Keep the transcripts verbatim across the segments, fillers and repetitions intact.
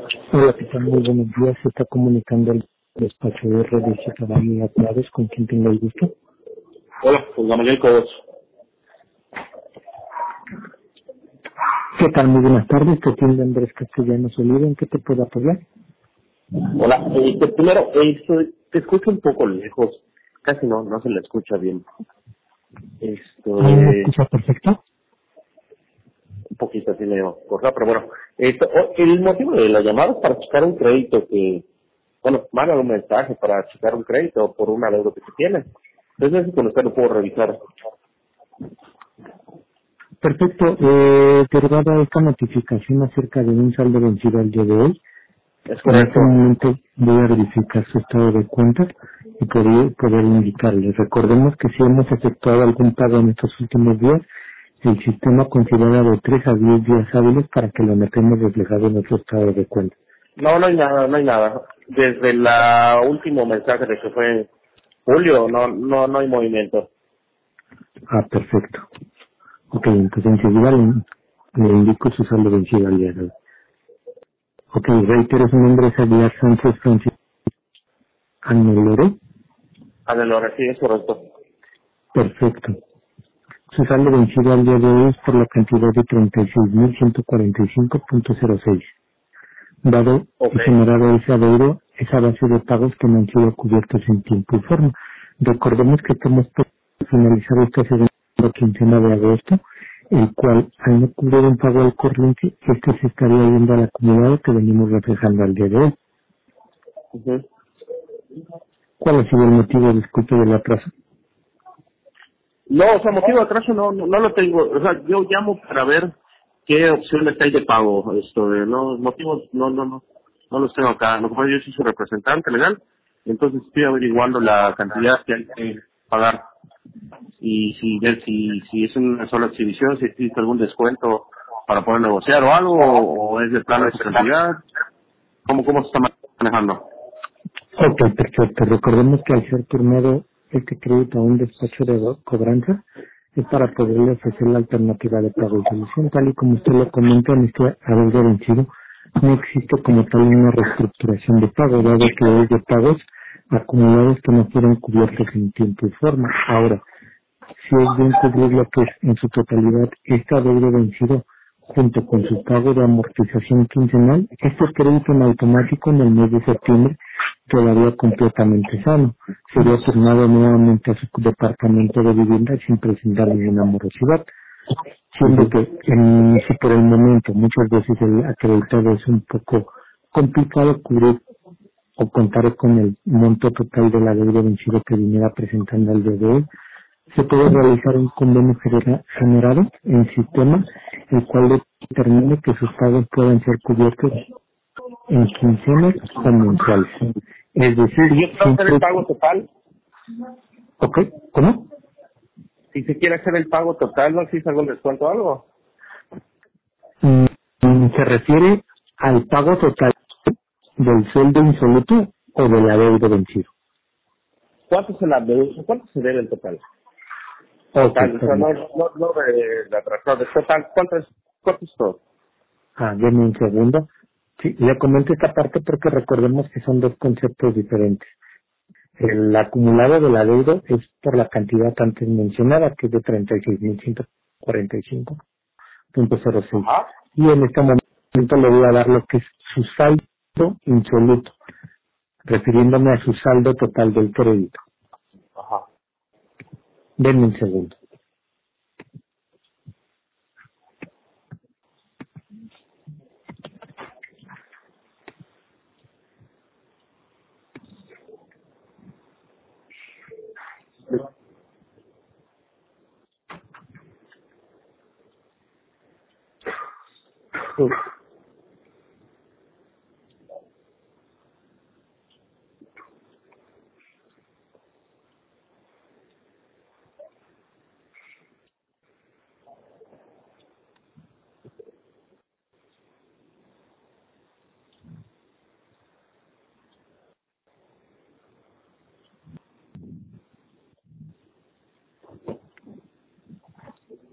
Hola, ¿qué tal? Muy buenos días. Se está comunicando el despacho de R D Ciudadanía Claves, con quien tengo el gusto. Hola, pues Gamaliel Cobos. ¿Qué tal? Muy buenas tardes. Te atiende Andrés Castellanos Oliva. ¿En qué te puedo apoyar? Hola, eh, pues primero, eh, soy- te escucho un poco lejos, casi no, no se le escucha bien. Esto, ¿Ahí me eh, escucha perfecto? un poquito así medio corta, pero bueno. Esto, o- el motivo de la llamada es para checar un crédito que, bueno, mandan un mensaje para checar un crédito por una deuda que se tiene. Entonces, eso con usted lo puedo revisar. Perfecto. Eh, derivada de esta notificación acerca de un saldo vencido al día de hoy, Es en este correcto. momento voy a verificar su estado de cuenta y poder, poder indicarle. Recordemos que si hemos efectuado algún pago en estos últimos días, el sistema considera de tres a diez días hábiles para que lo notemos reflejado en nuestro estado de cuenta. No, no hay nada, no hay nada. Desde la último mensaje de que fue en julio, no, no, no hay movimiento. Ah, perfecto. Ok, entonces enseguida le, le indico su saldo vencido al día de hoy. Ok, reitero, su nombre es Aguilar Sánchez Francisco Anelore. Adelante, sí, es correcto. Perfecto. Su saldo vencido al día de hoy es por la cantidad de treinta y seis mil ciento cuarenta y cinco punto cero seis. Dado y Ok. generado ese adeudo, esa base de pagos que no han sido cubiertos en tiempo y forma. Recordemos que estamos por finalizar esta segunda quincena de agosto, el cual, al no cubrir un pago al corriente, este se estaría yendo al acumulado que venimos reflejando al día de hoy. Ujú. ¿Cuál ha sido el motivo, disculpe, del atraso? No, o sea, motivo de atraso no, no, no lo tengo. O sea, yo llamo para ver qué opciones hay de pago. Esto de no, motivos, no, no, no, no los tengo acá. Lo que pasa es que yo soy su representante legal, entonces estoy averiguando la cantidad que hay que pagar y si ver si, si es una sola exhibición, si existe algún descuento para poder negociar o algo, o, o es de plano esa cantidad. ¿Cómo, cómo se está manejando? Ok, perfecto. Recordemos que al ser turnado este crédito a un despacho de do- cobranza, es para poderle ofrecer la alternativa de pago y solución. Tal y como usted lo comenta, en este adeudo vencido, no existe como tal una reestructuración de pago, dado que es de pagos acumulados que no fueron cubiertos en tiempo y forma. Ahora, si es bien cubrir lo que es en su totalidad este adeudo vencido junto con su pago de amortización quincenal, este crédito en automático en el mes de septiembre quedaría completamente sano. Sería turnado nuevamente a su departamento de vivienda sin presentar ninguna morosidad, siendo que en, si por el momento muchas veces el acreditado es un poco complicado cubrir o contar con el monto total de la deuda vencido que viniera presentando al día de hoy, se puede realizar un convenio genera- generado en sistema, el cual determine que sus pagos puedan ser cubiertos en quincenas o mensuales. Es decir, Si yo quiero hacer el siempre, pago total, ¿ok? ¿Cómo? si se quiere hacer el pago total, ¿no existe algún descuento o algo? Mm, mm, ¿Se refiere al pago total del sueldo insoluto o del adeudo vencido? ¿Cuánto se la debe, cuánto se debe el total? Ok, Total, o sea, no, permítame. no, no de la atrasada, de total, ¿cuánto es, cuánto es todo? Ah, denme un segundo. Sí, le comento esta parte porque recordemos que son dos conceptos diferentes. El acumulado del adeudo es por la cantidad antes mencionada, que es de treinta y seis mil ciento cuarenta y cinco punto cero seis. Ajá, Y en este momento le voy a dar lo que es su saldo insoluto, refiriéndome a su saldo total del crédito. ajá. Denme un segundo.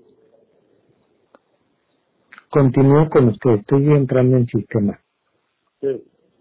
Continúo con usted, estoy entrando en sistema. Sí.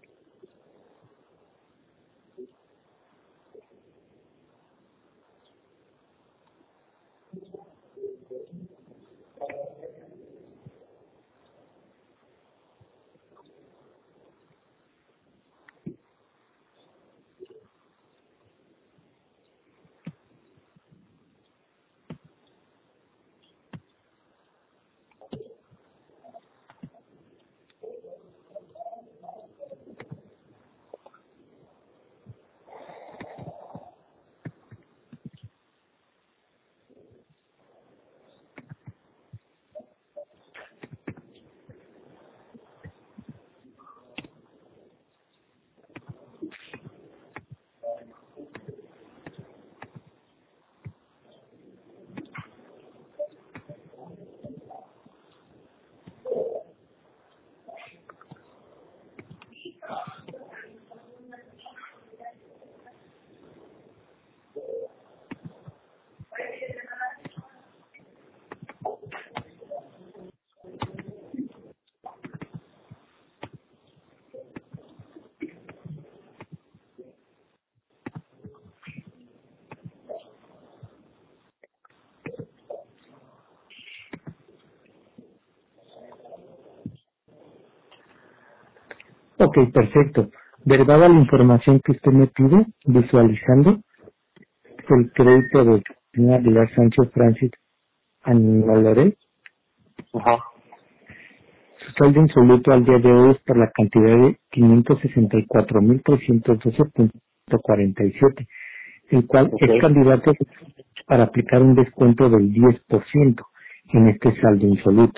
Ok, perfecto. Derivada la información que usted me pide, visualizando el crédito de señora Aguilar Sánchez Francis Anoloré, Ajá. su saldo insoluto al día de hoy es por la cantidad de quinientos sesenta y cuatro mil trescientos doce punto cuarenta y siete, el cual Ok. es candidato para aplicar un descuento del diez por ciento en este saldo insoluto.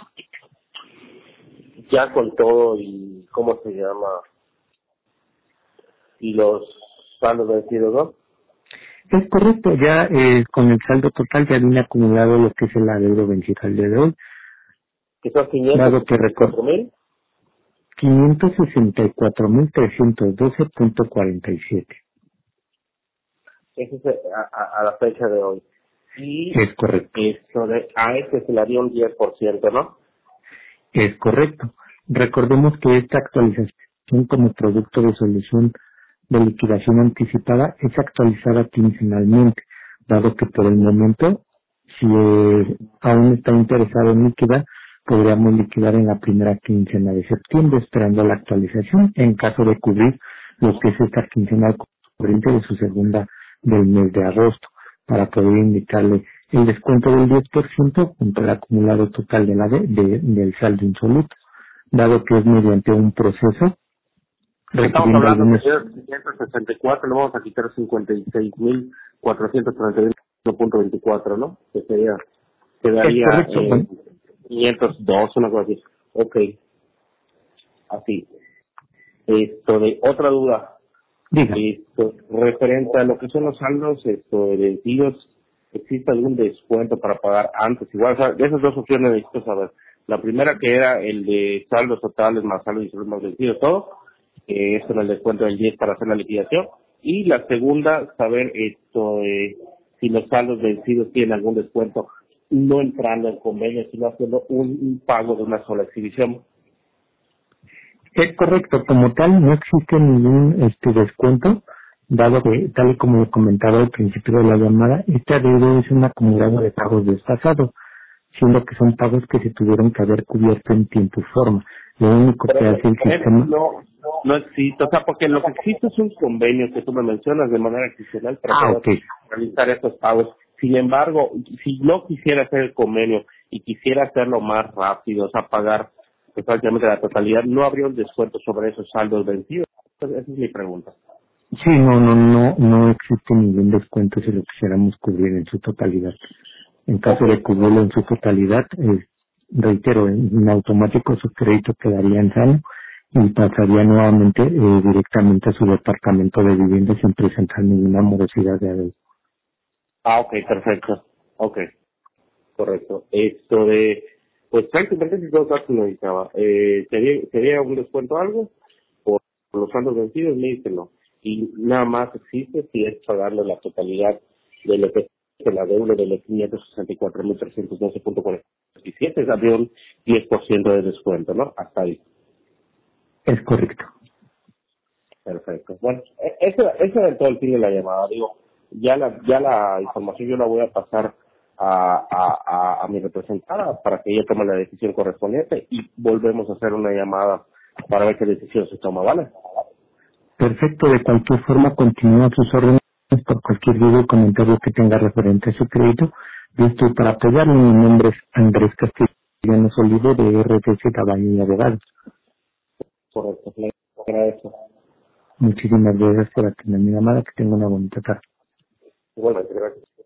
Ya con todo y, ¿cómo se llama? Y los saldos vencidos, ¿no? Es correcto, ya eh, con el saldo total ya viene acumulado lo que es el adeudo vencido al día de hoy, Que son quinientos dado que sesenta y recuerdo cuatro mil. quinientos sesenta y cuatro mil trescientos doce punto cuarenta y siete. Ese es a, a, a la fecha de hoy. Y Es correcto, esto de, a este se le haría un diez por ciento, ¿no? es correcto. Recordemos que esta actualización como producto de solución de liquidación anticipada es actualizada quincenalmente, dado que por el momento, si eh, aún está interesado en liquidar, podríamos liquidar en la primera quincena de septiembre, esperando la actualización, en caso de cubrir lo que es esta quincena corriente de su segunda del mes de agosto, para poder indicarle el descuento del diez por ciento junto al acumulado total de la de, de- del saldo insoluto, dado que es mediante un proceso Estamos requiriendo hablando que algunos. de quinientos sesenta y cuatro, le vamos a quitar cincuenta y seis mil cuatrocientos treinta y uno punto veinticuatro, ¿no? Que sería, Es quedaría correcto, eh, bueno, quinientos dos, una cosa así. Ok, así. Esto de otra duda, diga. esto referente a lo que son los saldos esto vencidos, ¿existe algún descuento para pagar antes? Igual, o sea, de esas dos opciones necesito saber. La primera que era el de saldos totales más saldos y saldos más vencidos, todo, eh, eso en el descuento del diez para hacer la liquidación. Y la segunda, saber esto eh, si los saldos vencidos tienen algún descuento, no entrando en convenio, sino haciendo un, un pago de una sola exhibición. Es correcto, como tal no existe ningún este descuento, dado que, tal y como le comentaba al principio de la llamada, este adeudo es un acumulado de pagos desfasados, siendo que son pagos que se tuvieron que haber cubierto en tiempo y forma. Lo único Por que eso, hace el por eso sistema. no, no existe, o sea, porque lo que existe es un convenio que tú me mencionas de manera excepcional para Ah, poder ok. realizar estos pagos. Sin embargo, si no quisiera hacer el convenio y quisiera hacerlo más rápido, o sea, pagar pues, prácticamente la totalidad, no habría un descuento sobre esos saldos vencidos. Esa es mi pregunta. Sí, no, no, no, no existe ningún descuento si lo quisiéramos cubrir en su totalidad. En caso Ok, de cubrirlo en su totalidad, eh, reitero, en, en automático su crédito quedaría en sano y pasaría nuevamente eh, directamente a su departamento de vivienda sin presentar ninguna morosidad de adeudo. ah, ok, perfecto. Ok, correcto. Esto de, pues prácticamente si dos datos necesitaba. Eh, ¿sería, ¿Sería un descuento algo? Por los saldos vencidos, me dice no. Y nada más existe si es pagarle la totalidad de lo que es la deuda de los quinientos sesenta y cuatro mil trescientos doce punto cuarenta y siete, es habría un diez por ciento de descuento, ¿no? Hasta ahí. Es correcto. Perfecto. Bueno, e- ese, ese era todo el fin de la llamada. Digo, ya la, ya la información yo la voy a pasar a, a, a, a mi representada para que ella tome la decisión correspondiente y volvemos a hacer una llamada para ver qué decisión se toma, ¿vale? Perfecto, de cualquier forma continúa sus órdenes por cualquier duda o comentario que tenga referente a su crédito. Yo estoy para apoyarlo. Mi nombre es Andrés Castellanos Olivo de R T C Caballo y Abogados. Correcto, le agradezco. Muchísimas gracias por atender mi llamada. Que tenga una bonita tarde. Igualmente, gracias.